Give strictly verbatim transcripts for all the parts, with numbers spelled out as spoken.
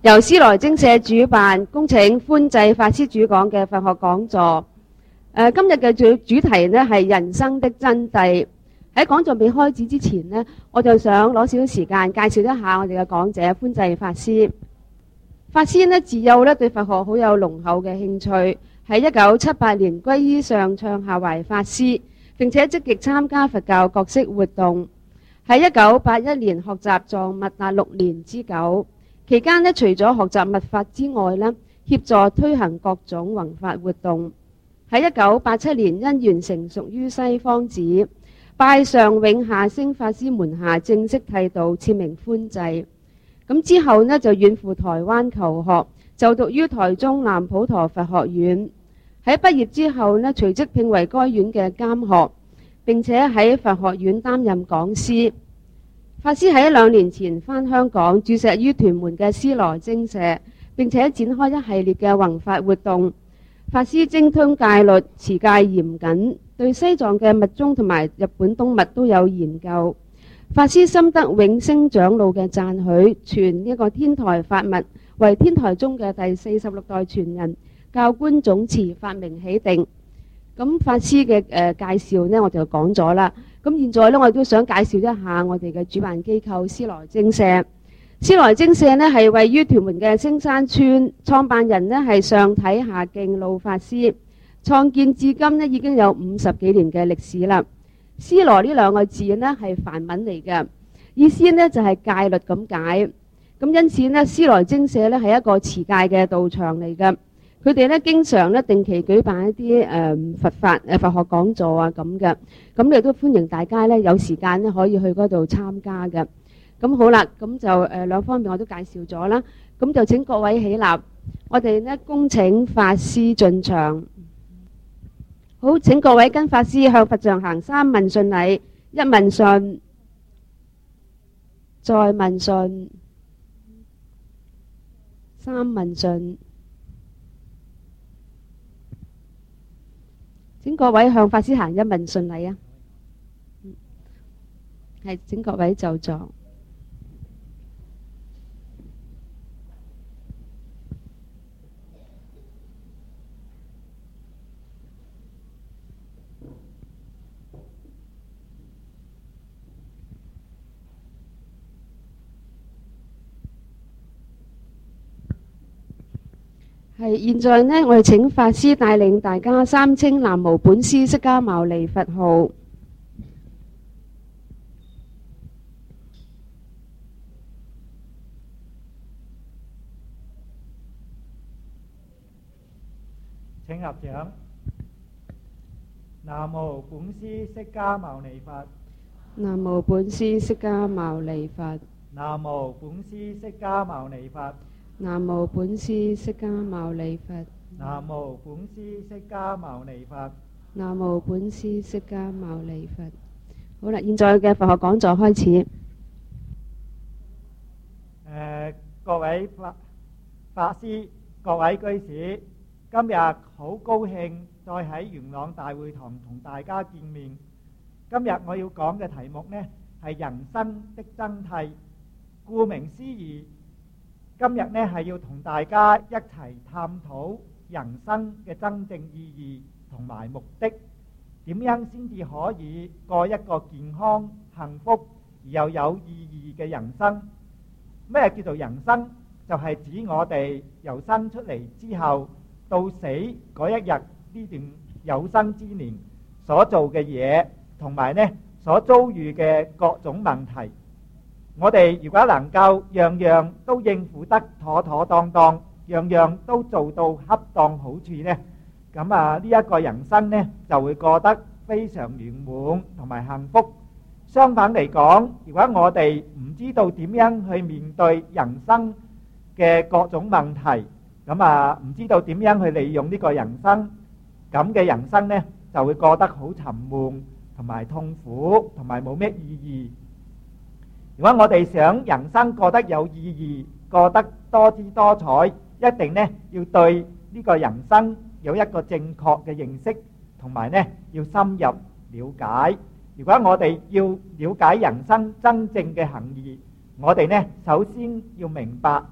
由思來精舍主辦，恭請歡濟法師主講嘅佛學講座。呃、今日嘅主主題呢係人生的真諦。喺講座未開始之前呢，我就想攞少少時間介紹一下我哋嘅講者歡濟法師。法師呢自幼呢對佛學好有濃厚嘅興趣，喺一九七八年皈依上暢下懷法師，並且積極參加佛教各式活動。喺一九八一年學習藏密達六年之久。期間呢，除咗學習密法之外呢，協助推行各種弘法活動。喺一九八七年因緣成熟於西方寺，拜上永下星法師門下，正式剃度，賜名歡濟。咁之後呢，就遠赴台灣求學，就讀於台中南普陀佛學院。喺畢業之後呢，隨即聘為該院嘅監學，並且喺佛學院擔任講師。法師喺兩年前返香港，駐錫於屯門嘅思來精舍，並且展開一系列嘅弘法活動。法師精通戒律，持戒嚴謹，對西藏嘅密宗同埋日本東密都有研究。法師深得永升長老嘅讚許，傳呢個天台法密，為天台宗嘅第四十六代傳人，教官總持，法名喜定。咁法師嘅誒、呃、介紹呢，我就講咗啦。咁現在呢，我都想介紹一下我哋嘅主辦機構思來精舍。思來精舍呢係位於屯門嘅星山村，創辦人呢係上體下徑老法師，創建至今呢已經有五十幾年嘅歷史啦。思來呢兩個字呢係梵文嚟嘅，意思呢就係戒律咁解。咁因此呢，思來精舍呢係一個持戒嘅道場嚟嘅。佢哋咧經常咧定期舉辦一啲誒、呃、佛法誒佛學講座啊咁嘅，咁亦都歡迎大家咧有時間咧可以去嗰度參加嘅。咁好啦，咁就誒、呃、兩方面我都介紹咗啦，咁就請各位起立，我哋呢恭請法師進場。好，請各位跟法師向佛像行三問訊禮，一問訊，再問訊，三問訊。請各位向法師行一問訊禮啊！係，請各位就座。係，現在呢，我哋請法師帶領大家三稱南無本師釋迦牟尼佛號。 請合掌。南無本師釋迦牟尼佛。 南無本師釋迦牟尼佛。 南無本師釋迦牟尼佛。 南無本師釋迦牟尼佛。 南無本師釋迦牟尼佛。 南無本師釋迦牟尼佛。好啦，現在嘅佛學講座開始。 誒，各位法法師、各位居士，今日好高興再喺元朗大會堂同大家見面。今日我要講嘅題目呢係人生的真諦。顧名思義，今日呢係要同大家一齊探討人生嘅真正意義同埋目的，點樣先至可以過一個健康、幸福而又有意義嘅人生。咩叫做人生？就係指我哋由生出嚟之後到死嗰一日呢段有生之年所做嘅嘢，同埋呢所遭遇嘅各種問題。我哋如果能夠樣樣都應付得妥妥當當，樣樣都做到恰當好處呢，咁啊呢一個人生呢就會過得非常圓滿同埋幸福。相反嚟講，如果我哋唔知道點樣去面對人生嘅各種問題，咁啊唔知道點樣去利用呢個人生，咁嘅人生呢就會過得好沉悶同埋痛苦，同埋冇咩意義。如果我哋想人生過得有意義，過得多姿多彩，一定呢要對呢個人生有一個正確嘅認識，同埋呢要深入了解。如果我哋要了解人生真正嘅含義，我哋呢首先要明白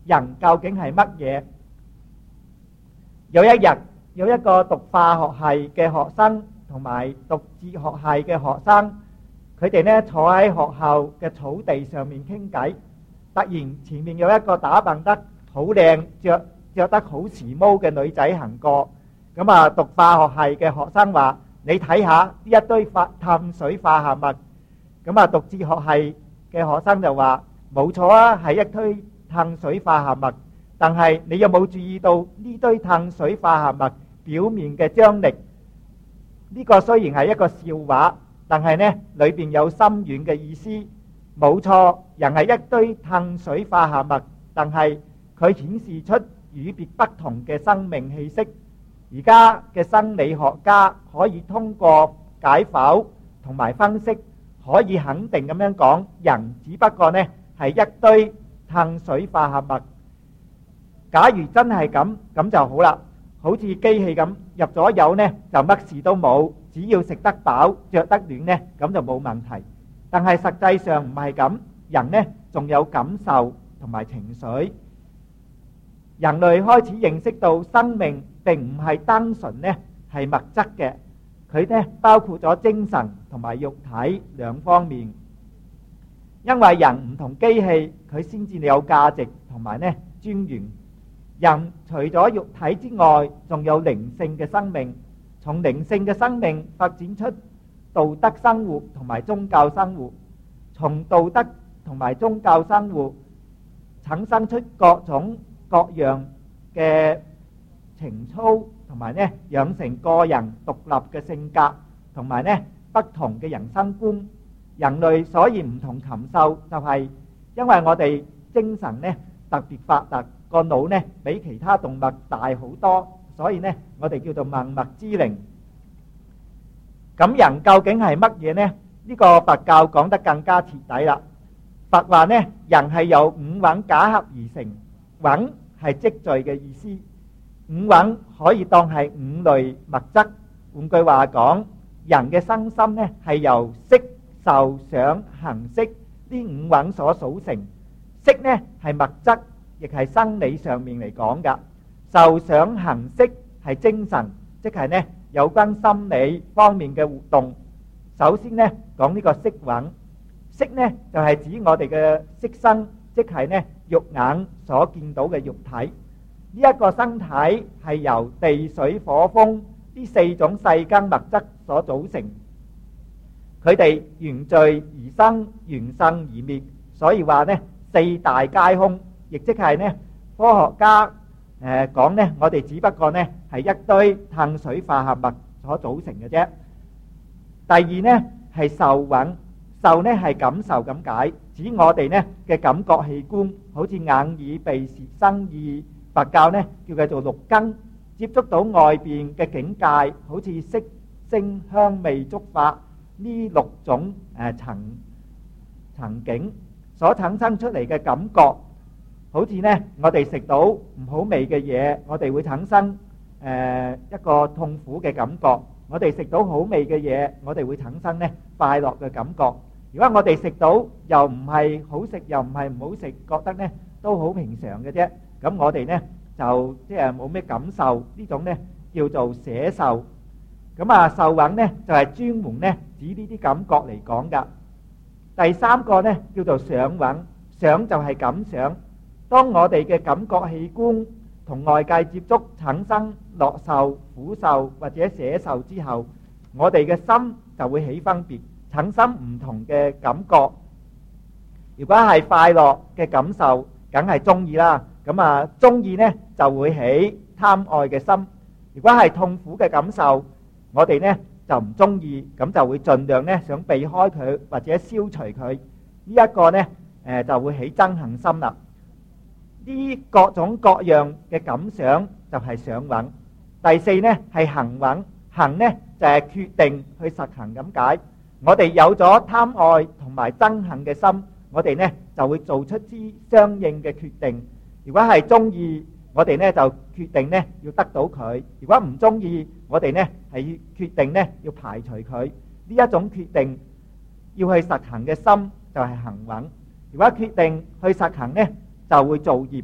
人究竟係乜嘢？有一日，有一個讀化學系嘅學生同埋讀哲學系嘅學生，佢哋呢坐喺學校嘅草地上面傾偈。突然前面有一個打扮得好靚、着着得好時髦嘅女仔行過。咁啊，讀化學系嘅學生話：你睇下呢一堆化碳水化合物。咁啊，讀哲學系嘅學生就話：冇錯啊，係一堆碳水化合物。但係你有冇注意到呢堆碳水化合物表面嘅張力？呢個雖然係一個笑話，但係呢裏邊有深遠嘅意思。冇錯，人係一堆碳水化合物，但係佢顯示出與別不同嘅生命氣息。而家嘅生理學家可以通過解剖同埋分析，可以肯定咁樣講，人只不過呢係一堆碳水化合物。假如真係咁，咁就好啦，好似機器咁，入咗油呢就乜事都冇，只要食得飽、着得暖呢，咁就冇問題。但係實際上唔係咁，人呢仲有感受同埋情緒。人類開始認識到生命並唔係單純呢係物質嘅，佢呢包括咗精神同埋肉體兩方面。因為人唔同機器，佢先至有價值同埋呢尊嚴。人除咗肉體之外，仲有靈性嘅生命。從靈性嘅生命發展出道德生活同埋宗教生活，從道德同埋宗教生活產生出各種各樣嘅情操，同埋呢養成個人獨立嘅性格，同埋呢不同嘅人生觀。人類所以唔同禽獸，就係因為我哋精神呢特別發達，個腦呢比其他動物大好多，所以呢我哋叫做萬物之靈。咁人究竟係乜嘢呢？呢個佛教講得更加徹底啦。佛話呢，人係由五蘊假合而成，蘊係積聚嘅意思。五蘊可以當係五類物質。換句話講，人嘅身心呢係由色、受、想、行、識呢五蘊所組成。色呢係物質，亦係生理上面嚟講噶。受、想、行、識係精神，即係呢有關心理方面嘅活動。首先呢講呢個色蘊，色呢就係指我哋嘅色身，即係呢肉眼所見到嘅肉體。呢一個身體係由地水火風呢四種世間物質所組成，佢哋緣聚而生，緣生而滅，所以話呢四大皆空，亦即係呢科學家誒講呢，我哋只不過呢係一堆碳水化合物所組成嘅啫。第二呢係受蘊，受呢係感受咁解，指我哋呢嘅感覺器官，好似眼耳鼻舌身意。佛教呢叫佢做六根，接觸到外邊嘅境界，好似色聲香味觸法呢六種誒層層景所產生出嚟嘅感覺。好似呢我哋食到唔好味嘅嘢，我哋會產生誒一個痛苦嘅感覺；我哋食到好味嘅嘢，我哋會產生呢快樂嘅感覺。如果我哋食到又唔係好食，又唔係唔好食，覺得呢都好平常嘅啫，咁我哋呢就即係冇咩感受，呢種呢叫做捨受。咁啊，受蘊呢就係專門呢指呢啲感覺嚟講噶。第三個呢叫做想蘊，想就係感想。當我哋嘅感覺器官同外界接觸，產生樂受、苦受或者捨受之後，我哋嘅心就會起分別，產生唔同嘅感覺。如果係快樂嘅感受，梗係中意啦。咁啊，中意呢就會起貪愛嘅心。如果係痛苦嘅感受，我哋呢就唔中意，咁就會盡量呢想避開佢或者消除佢。呢一個呢誒就會起憎恨心啦。呢各種各樣嘅感想就係想蘊。第四呢係行蘊，行呢就係決定去實行咁解。我哋有咗貪愛同埋憎恨嘅心，我哋呢就會做出之相應嘅決定。如果係中意，我哋呢就決定呢要得到佢；如果唔中意，我哋呢係決定呢要排除佢。呢一種決定要去實行嘅心就係行蘊。如果決定去實行呢，就會造業。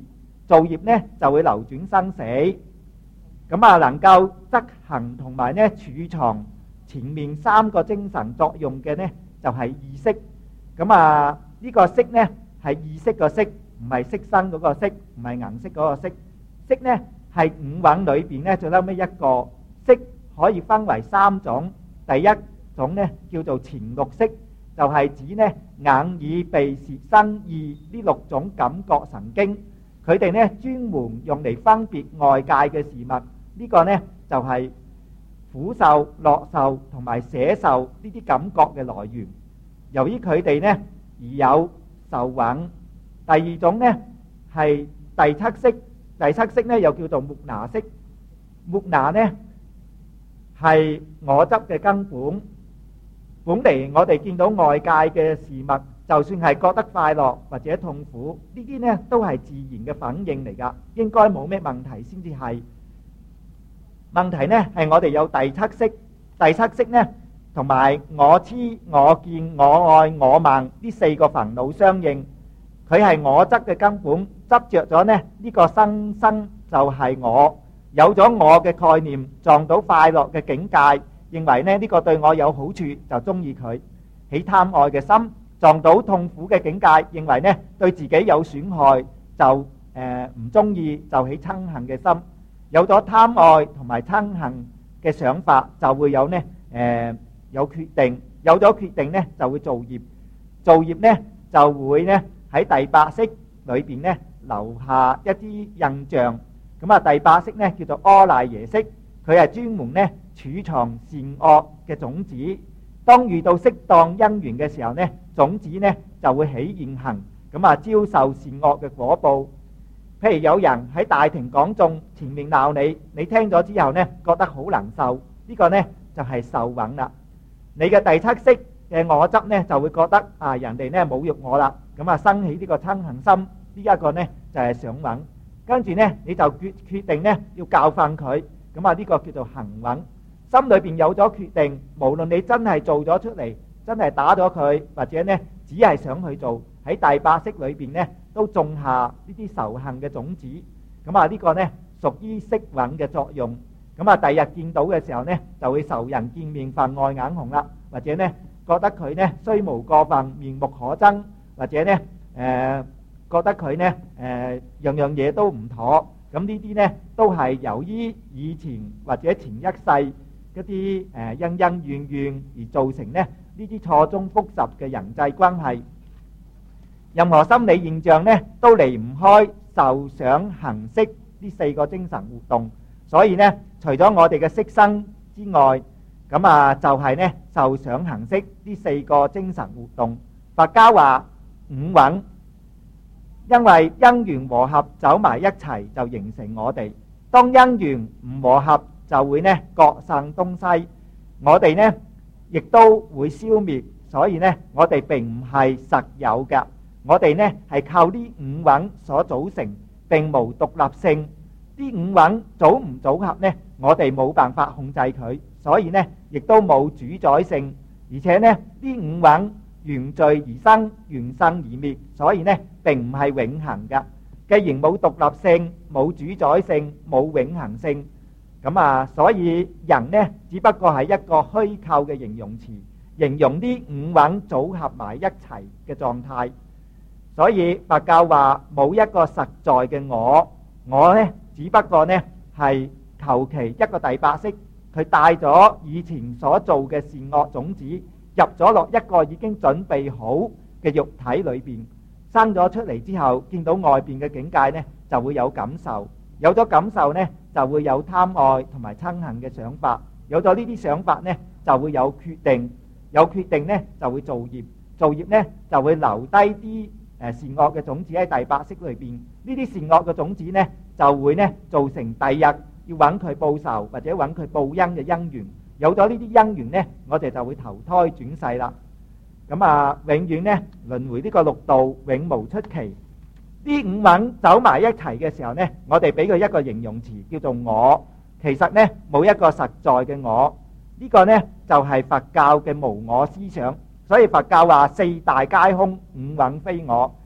造業呢就會流轉生死。咁啊，能夠執行同埋呢儲藏前面三個精神作用嘅呢，就係意識。咁啊，呢個識呢係意識個識，唔係色身嗰個色，唔係顏色嗰個色。識呢係五蘊裏邊呢最後尾一個。識可以分為三種，第一種呢叫做前六識，就係指呢眼耳鼻舌身意呢六種感覺神經，佢哋呢專門用嚟分別外界嘅事物。呢個呢就係苦受、樂受同埋捨受呢啲感覺嘅來源。由於佢哋呢而有受蘊。第二種呢係第七識，第七識呢又叫做末那識。末那呢係我執嘅根本。本嚟我哋見到外界嘅事物，就算係覺得快樂或者痛苦，呢啲呢都係自然嘅反應嚟噶，應該冇咩問題先至係。問題呢係我哋有第七識，第七識呢同埋我癡、我見、我愛、我慢呢四個煩惱相應，佢係我執嘅根本，執着咗呢呢個生生就係我。有咗我嘅概念，撞到快樂嘅境界，認為呢呢個對我有好處，就中意佢，起貪愛嘅心；撞到痛苦嘅境界，認為呢對自己有損害，就誒唔中意，就起憎恨嘅心。有咗貪愛同埋憎恨嘅想法，就會有呢誒有決定，有咗決定呢就會造業，造業呢就會呢喺第八識裏邊呢留下一啲印象。咁啊，第八識呢叫做阿賴耶識，佢係專門呢儲藏善惡嘅種子。當遇到適當因緣嘅時候呢，種子呢就會起現行，咁啊招受善惡嘅果報。譬如有人喺大庭廣眾前面鬧你，你聽咗之後呢覺得好難受，呢個呢就係受蘊啦。你嘅第七識嘅我執呢就會覺得啊人哋呢侮辱我啦，咁啊生起呢個憎恨心，呢一個呢就係想蘊。跟住呢，你就決決定呢要教訓佢，咁啊呢個叫做行蘊。心裏邊有咗決定，無論你真係做咗出嚟，真係打咗佢，或者呢只係想去做，喺第八識裏邊呢都種下呢啲仇恨嘅種子。咁啊呢個呢屬於識蘊嘅作用。咁啊第日見到嘅時候呢，就會仇人見面分外眼紅啦，或者呢覺得佢呢雖無過分，面目可憎，或者呢誒。呃覺得佢呢誒樣樣嘢都唔妥，咁呢啲呢都係由於以前或者前一世一啲誒恩恩怨怨而造成呢呢啲錯綜複雜嘅人際關係。任何心理現象呢都離唔開受想行識呢四個精神活動，所以呢除咗我哋嘅色身之外，咁啊就係呢受想行識呢四個精神活動。佛家話五蘊。因為因緣和合走埋一齊就形成我哋，當因緣唔和合就會呢各散東西，我哋呢亦都會消滅，所以呢我哋並唔係實有嘅，我哋呢係靠呢五蘊所組成，並無獨立性。呢五蘊組唔組合呢，我哋冇辦法控制佢，所以呢亦都冇主宰性，而且呢呢五蘊緣聚而生，緣生而滅，所以呢並唔係永恆嘅。既然冇獨立性、冇主宰性、冇永恆性，咁啊，所以人呢只不過係一個虛構嘅形容詞，形容啲五蘊組合埋一齊嘅狀態。所以佛教話冇一個實在嘅我，我呢只不過呢係求其一個第八識，佢帶咗以前所做嘅善惡種子，入咗落一個已經準備好嘅肉體裏邊，生咗出嚟之後，見到外邊嘅境界呢，就會有感受，有咗感受呢，就會有貪愛同埋憎恨嘅想法，有咗呢啲想法呢，就會有決定，有決定呢，就會造業，造業呢，就會留低啲誒善惡嘅種子喺第八識裏邊，呢啲善惡嘅種子呢，就會呢造成第日要揾佢報仇或者揾佢報恩嘅因緣。有咗呢啲因緣呢，我哋就會投胎轉世啦。咁啊，永遠呢輪迴呢個六道永無出期。呢五蘊走埋一齊嘅時候呢，我哋俾佢一個形容詞叫做我。其實呢冇一個實在嘅我，呢個呢就係佛教嘅無我思想。所以佛教話四大皆空，五蘊非我。